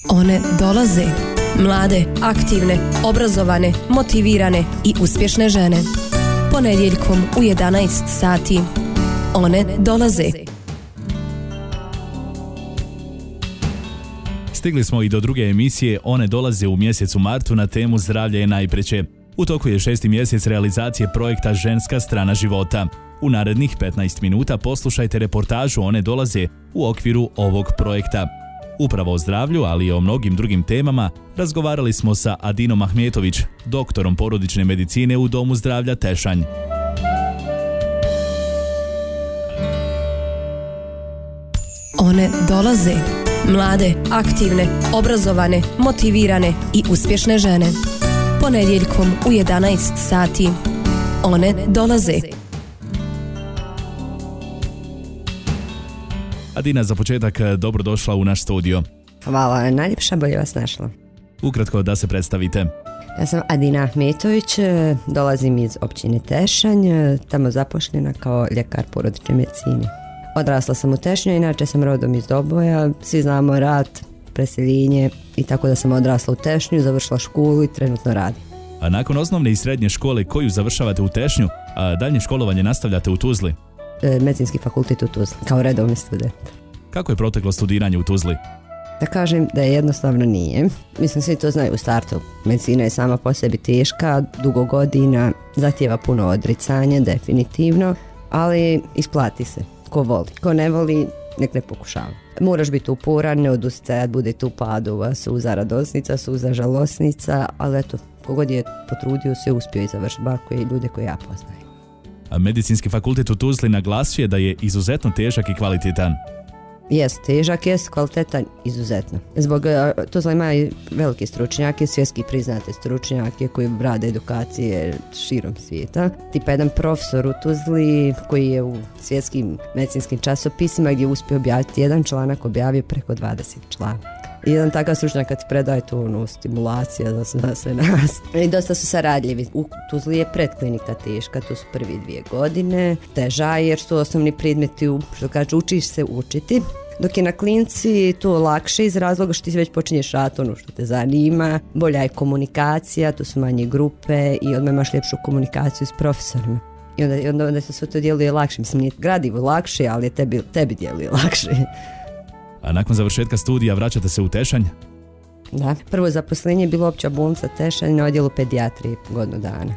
One dolaze. Mlade, aktivne, obrazovane, motivirane i uspješne žene. Ponedjeljkom u 11 sati. One dolaze. Stigli smo i do druge emisije One dolaze u mjesecu martu na temu Zdravlje je najpreče. U toku je 6. mjesec realizacije projekta Ženska strana života. U narednih 15 minuta poslušajte reportažu One dolaze u okviru ovog projekta. Upravo o zdravlju, ali i o mnogim drugim temama, razgovarali smo sa Adinom Ahmetović, doktorom porodične medicine u Domu zdravlja Tešanj. One dolaze. Mlade, aktivne, obrazovane, motivirane i uspješne žene. Ponedjeljkom u 11 sati. One dolaze. Adina, za početak dobrodošla u naš studio. Hvala, najljepša, bolje vas našla. Ukratko da se predstavite. Ja sam Adina Ahmetović, dolazim iz općine Tešanj, tamo zaposlena kao ljekar porodične medicine. Odrasla sam u Tešnju, inače sam rodom iz Doboja, svi znamo rat, preseljenje i tako da sam odrasla u Tešnju, završila školu i trenutno radim. A nakon osnovne i srednje škole koju završavate u Tešnju, a daljnje školovanje nastavljate u Tuzli? Medicinski fakultet u Tuzli, kao redovni student. Kako je proteklo studiranje u Tuzli? Da kažem da je jednostavno nije. Mislim, svi to znaju u startu. Medicina je sama po sebi teška, dugo godina, zahtijeva puno odricanja, definitivno, ali isplati se. Ko voli. Ko ne voli, nek ne pokušava. Moraš biti uporan, ne odustajati, bude tu padova, suza radosnica, suza žalosnica, ali eto, kogod je potrudio se, uspio i završiti, bar koji ljude koje ja poznajem. A Medicinski fakultet u Tuzli naglasio je da je izuzetno težak i kvalitetan. Jest, težak, jest, kvalitetan, izuzetno. Zbog Tuzla ima i velike stručnjake, svjetski priznate stručnjake koji rade edukacije širom svijeta. Tipa jedan profesor u Tuzli koji je u svjetskim medicinskim časopisima gdje je uspio objaviti jedan članak, objavio preko 20 članaka. Jedan takav stručnjak kad ti predaje tu stimulacija za sve nas. I dosta su saradljivi. U Tuzli je predklinika teška, to su prvi 2 godine. Teža jer su osnovni predmeti, što kaže, učiš se učiti. Dok je na klinici to lakše iz razloga što ti već počinješ raditi ono što te zanima. Bolja je komunikacija, to su manje grupe i odmah imaš ljepšu komunikaciju s profesorima. I onda se sve to djeluje lakše. Mislim, nije gradivo lakše, ali je tebi djeluje lakše. A nakon završetka studija vraćate se u Tešanj? Da, prvo zaposlenje je bilo opća bolnica Tešanj na odjelu pedijatrije godinu dana.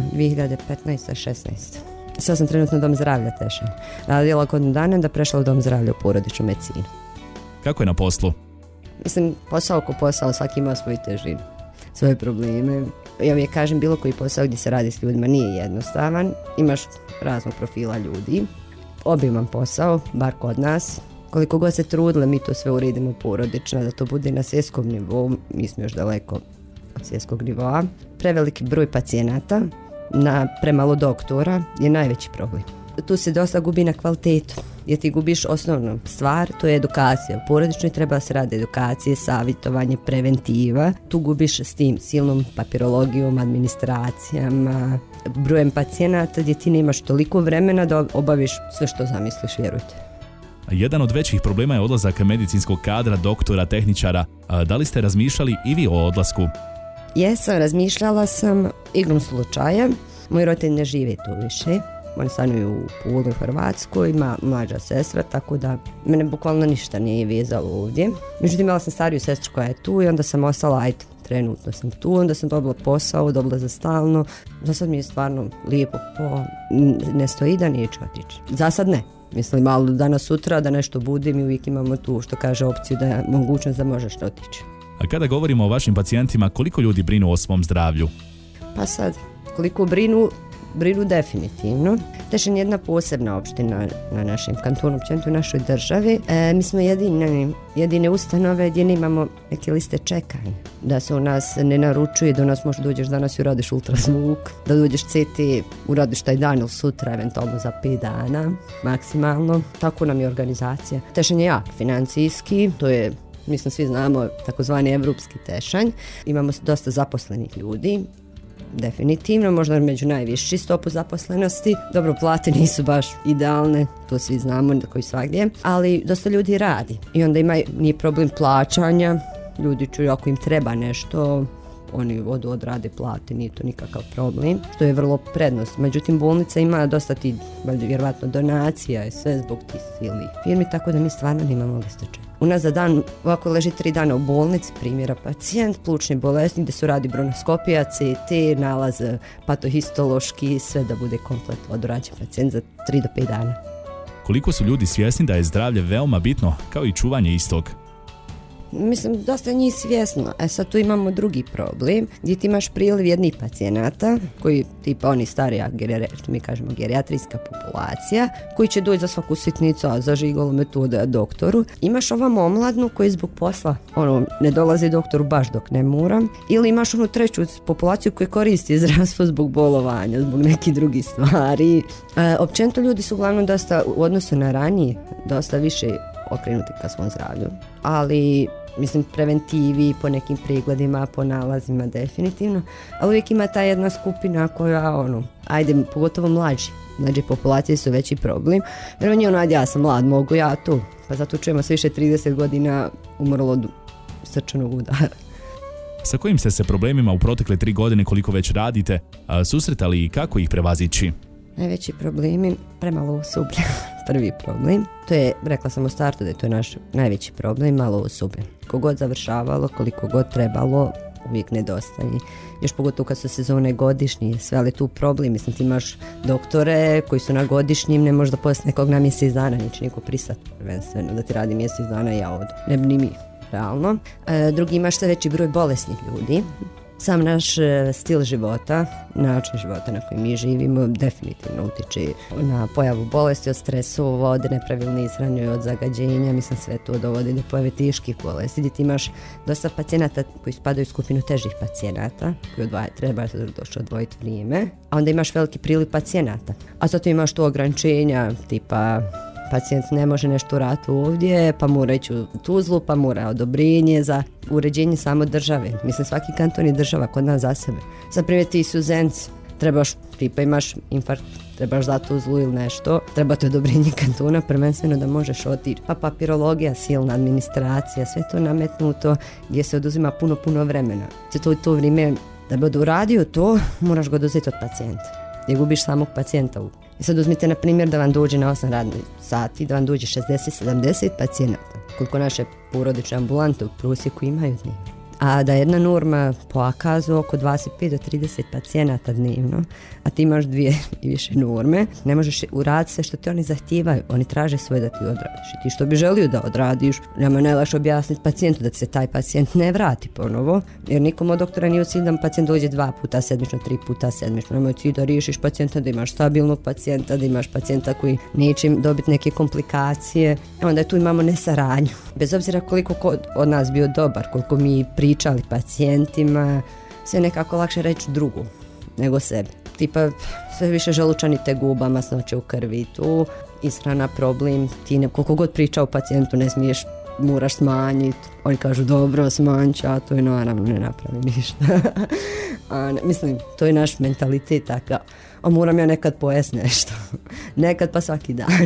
2015-16. Sad sam trenutno u Dom zdravlja Tešanj. Radila godinu dana da prešla u Dom zdravlja u porodičnu medicinu. Kako je na poslu? Mislim, posao ko posao, svaki ima svoju težinu, svoje probleme. Ja uvijek kažem, bilo koji posao gdje se radi s ljudima nije jednostavan. Imaš raznog profila ljudi. Obiman posao, bar kod nas. Koliko god se trudile, mi to sve uredimo porodično, da to bude na svjetskom nivou, mi smo još daleko od svjetskog nivoa. Preveliki broj pacijenata na premalo doktora je najveći problem. Tu se dosta gubi na kvalitetu, jer ti gubiš osnovnu stvar, to je edukacija. U porodičnoj treba se radi edukacije, savjetovanje, preventiva. Tu gubiš s tim silnom papirologijom, administracijama, brojem pacijenata gdje ti nemaš toliko vremena da obaviš sve što zamisliš, vjerujte. Jedan od većih problema je odlazak medicinskog kadra, doktora, tehničara. Da li ste razmišljali i vi o odlasku? Jesam, razmišljala sam igrom slučaja. Moji roditelji ne žive tu više. Oni stanuju u Puli, u Hrvatskoj, ima mlađa sestra, tako da mene bukvalno ništa nije vezalo ovdje. Međutim, imala sam stariju sestru koja je tu i onda sam ostala, trenutno sam tu, onda sam dobila posao, dobila za stalno. Za sad mi je stvarno lijepo, ne stoji da neću otići. Za sad ne. Mislim, malo danas sutra da nešto bude, mi uvijek imamo tu, što kaže, opciju da je mogućnost da možeš otići. A kada govorimo o vašim pacijentima, koliko ljudi brinu o svom zdravlju? Pa sad, koliko brinu definitivno. Tešanj je jedna posebna opština na našem kantonu, općenito u našoj državi. Mi smo jedine ustanove gdje nemamo neke liste čekanja. Da se u nas ne naručuje, da u nas možda dođeš danas i uradiš ultrazvuk, da dođeš CT, uradiš taj dan ili sutra, eventualno za 5 dana, maksimalno. Tako nam je organizacija. Tešanj je jak financijski, to je, mislim, svi znamo, takozvani evropski Tešanj. Imamo dosta zaposlenih ljudi. Definitivno, možda među najviši stopu zaposlenosti. Dobro, plate nisu baš idealne, to svi znamo, koji svagdje, ali dosta ljudi radi. I onda nije problem plaćanja, ljudi čuju ako im treba nešto, oni odrade, plate, nije to nikakav problem. To je vrlo prednost. Međutim, bolnica ima dosta ti, vjerovatno, donacija i sve zbog tih silnih firmi, tako da mi stvarno nemamo liste čekanja. U nas za dan ovako leži 3 dana u bolnici, primjera pacijent, plućni bolesnik, gdje se radi bronhoskopija, CT, nalaz patohistološki, sve da bude kompletno odrađen pacijent za 3 do 5 dana. Koliko su ljudi svjesni da je zdravlje veoma bitno, kao i čuvanje istog? Mislim, dosta njih svjesno. Sad tu imamo drugi problem, gdje ti imaš priliv jednih pacijenata, koji tipa oni starija, što mi kažemo gerijatrijska populacija, koji će doći za svaku sitnicu, za žigolu metode doktoru. Imaš ovam omladnu koji zbog posla ne dolazi doktoru baš dok ne mora. Ili imaš onu treću populaciju koji koristi zdravstvo zbog bolovanja, zbog nekih drugih stvari. Općenito ljudi su uglavnom dosta u odnosu na ranije, dosta više okrenuti ka svom zdravlju. Ali mislim preventivi, po nekim pregledima, po nalazima definitivno, ali uvijek ima ta jedna skupina koja pogotovo mlađe populacije su veći problem, jer on je ja sam mlad, mogu ja tu, pa zato čujemo sve više 30 godina umrlo od srčanog udara. Sa kojim ste se problemima u protekle 3 godine koliko već radite susretali i kako ih prevazići? Najveći problemi, premalo osoblja, prvi problem. To je, rekla sam u startu da je to naš najveći problem, malo osoblja. Kogod završavalo, koliko god trebalo, uvijek nedostaje. Još pogotovo kad su sezone godišnje, sve, ali tu problem, mislim ti imaš doktore koji su na godišnjim, ne možda poslije nekog na mjesec dana, neće niko pristati prvenstveno da ti radi mjesec dana i ja odu. Ne bi ni mi, realno. Drugi, imaš sve veći broj bolesnih ljudi. Sam naš stil života, način života na koji mi živimo definitivno utječe na pojavu bolesti od stresova, od nepravilne ishrane, od zagađenja, mislim sve to dovodi do pojave teških bolesti. Gdje ti imaš dosta pacijenata koji spadaju u skupinu težih pacijenata, koji treba doći odvojiti vrijeme, a onda imaš veliki priliv pacijenata. A zato imaš tu ograničenja tipa pacijent ne može nešto uraditi ovdje, pa mora ići u Tuzlu, pa mora odobrenje za uređenje samo države. Mislim, svaki kanton je država kod nas za sebe. Za primjer ti Suzenci, imaš infarkt, trebaš za Tuzlu ili nešto, treba ti odobrenje kantona, prvenstveno da možeš otići. Pa papirologija, silna administracija, sve to nametnuto gdje se oduzima puno vremena. To vrijeme, da bi uradio to, moraš ga oduzeti od pacijenta. Gdje gubiš samog pacijenta. I sad uzmite na primjer da vam dođe na 8 radnih sati, da vam dođe 60-70 pacijenata. Koliko naše porodične ambulante u prosjeku imaju dnevno. A da jedna norma po akazu oko 25 do 30 pacijenata dnevno, a ti imaš 2 i više norme, ne možeš uraditi sve što ti oni zahtijevaju. Oni traže svoje da ti odradiš. I ti što bi želio da odradiš, nama najlakše objasniti pacijentu da se taj pacijent ne vrati ponovo, jer nikom od doktora nije u cilju da pacijent dođe 2 puta sedmično, 3 puta sedmično. Nemoj cilj da riješiš pacijenta, da imaš stabilnog pacijenta, da imaš pacijenta koji neće dobiti neke komplikacije. Onda tu imamo nesaradnju. Bez obzira koliko od nas bio dobar, koliko mi pričali pacijentima, sve nekako lakše reći drugu nego sebi. Tipa sve više želučani teguba, masnoće u krvi, tu ishrana problem, ti koliko god priča o pacijentu ne smiješ, moraš smanjiti. Oni kažu dobro, smanjit, a to je naravno ne napravi ništa. Mislim, to je naš mentalitet takav. A moram ja nekad pojesti nešto. Nekad pa svaki dan.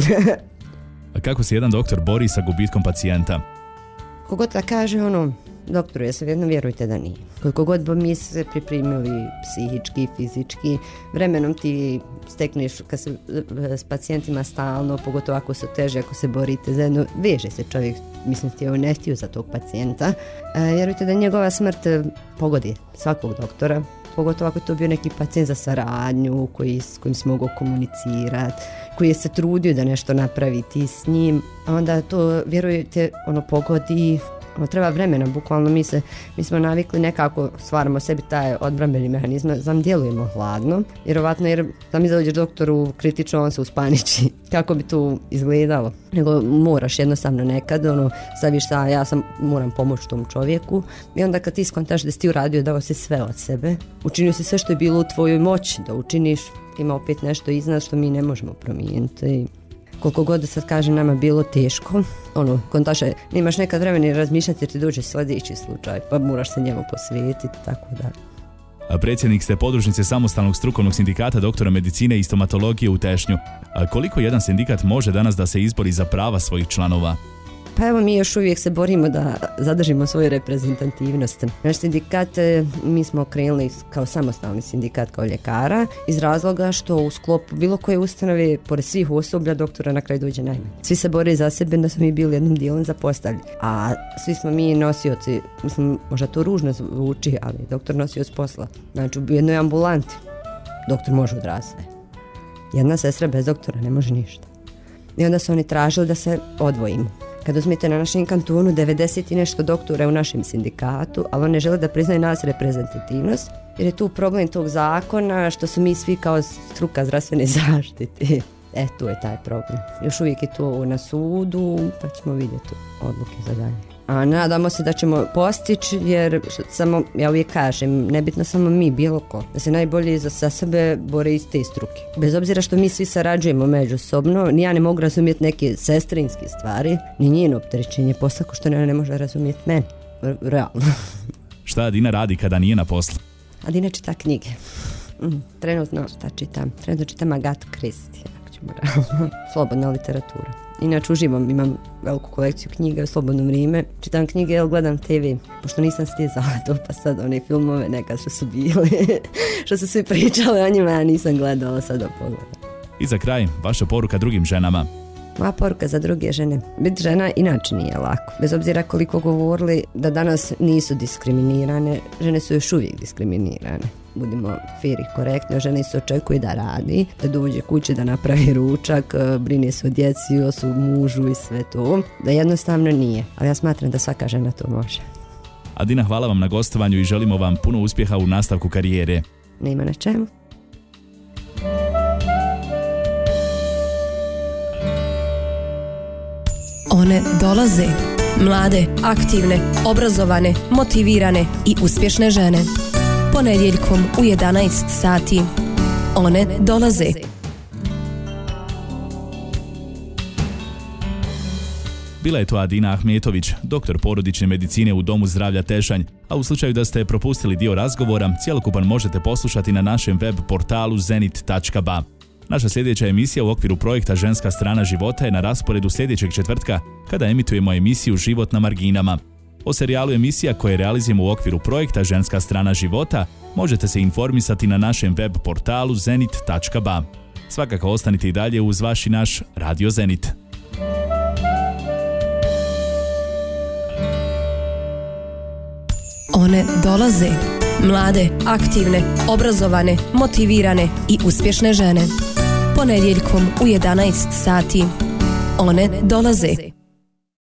A kako se jedan doktor bori sa gubitkom pacijenta? Kogod da kaže doktoru, ja se jedno vjerujte da nije. Koliko god bi mi se pripremili psihički, fizički, vremenom ti stekneš kad se s pacijentima stalno, pogotovo ako su teže, ako se borite zajedno, veže se čovjek, mislim ti je ne htio za tog pacijenta. Vjerujte da njegova smrt pogodi svakog doktora, pogotovo ako je to bio neki pacijent za saradnju, s kojim se mogu komunicirati, koji je se trudio da nešto napravi ti s njim, a onda to, vjerujte, pogodi. Treba vremena, bukvalno mi smo navikli nekako, stvaramo sebi taj odbrambeni mehanizam, znam djelujemo hladno, vjerovatno jer da mi dođeš doktoru kritično, on se uspaniči, kako bi to izgledalo, nego moraš jednostavno nekad, staviš moram pomoći tom čovjeku i onda kad ti skontaš da si ti uradio, dao si sve od sebe, učinio si sve što je bilo u tvojoj moći da učiniš, ima opet nešto iznad što mi ne možemo promijeniti. Koliko god da sad kažem nama bilo teško, kontaše, nemaš nekad vremena razmišljati jer ti dođe sljedeći slučaj, pa moraš se njemu posvetiti, tako da. A predsjednik ste podružnice samostalnog strukovnog sindikata doktora medicine i stomatologije u Tešnju. A koliko jedan sindikat može danas da se izbori za prava svojih članova? Pa evo mi još uvijek se borimo da zadržimo svoju reprezentativnost. Naš sindikat, mi smo krenuli kao samostalni sindikat kao ljekara iz razloga što u sklopu bilo koje ustanove, pored svih osoblja, doktora na kraju dođe najmanje. Svi se bore za sebe da smo mi bili jednim dijelom zapostavljeni, a svi smo mi nosioci, mislim, možda to ružno zvuči, ali doktor nosioc posla. Znači u jednoj ambulanti doktor može odraditi sve. Jedna sestra bez doktora ne može ništa. I onda su oni tražili da se odvojimo. Kad uzmete na našem kantonu 90 i nešto doktora u našem sindikatu, ali oni ne žele da priznaju nas reprezentativnost, jer je tu problem tog zakona što su mi svi kao struka zdravstvene zaštite. Tu je taj problem. Još uvijek je to na sudu, pa ćemo vidjeti odluke za dalje. A nadamo se da ćemo postići, jer samo, ja uvijek kažem, nebitno samo mi, bilo ko, da se najbolje za sebe bore iz te struke. Bez obzira što mi svi sarađujemo međusobno, ni ja ne mogu razumjeti neke sestrinske stvari, ni njeno opterećenje posla, ko što ne može razumjeti mene. Realno. Šta Adina radi kada nije na poslu? Adina čita knjige. Trenutno šta čitam? Trenutno čitam Agatu Kristi. Slobodna literatura. Inače uživam, imam veliku kolekciju knjiga u slobodno vrijeme. Čitam knjige, jel gledam TV, pošto nisam stizala to, pa sad one filmove nekad što su bili, što su svi pričali o njima, ja nisam gledala, sad da pogledam. I za kraj, vaša poruka drugim ženama. Moja poruka za druge žene. Biti žena inače nije lako. Bez obzira koliko govorili da danas nisu diskriminirane, žene su još uvijek diskriminirane. Budimo fair i korektni, žene se očekuje da radi, da dođe kući, da napravi ručak, brine se o djeci, o svom mužu i sve to. Da jednostavno nije, ali ja smatram da svaka žena to može. Adina, hvala vam na gostovanju i želimo vam puno uspjeha u nastavku karijere. Nema na čemu. One dolaze. Mlade, aktivne, obrazovane, motivirane i uspješne žene. Ponedjeljkom u 11 sati. One dolaze. Bila je to Adina Ahmetović, doktor porodične medicine u Domu zdravlja Tešanj, a u slučaju da ste propustili dio razgovora, cjelokupan možete poslušati na našem web portalu zenit.ba. Naša sljedeća emisija u okviru projekta Ženska strana života je na rasporedu sljedećeg četvrtka, kada emitujemo emisiju Život na marginama. O serijalu emisija koje realizujemo u okviru projekta Ženska strana života možete se informisati na našem web portalu zenit.ba. Svakako ostanite i dalje uz vaš i naš Radio Zenit. One dolaze. Mlade, aktivne, obrazovane, motivirane i uspješne žene. Ponedjeljkom u 11 sati. One dolaze.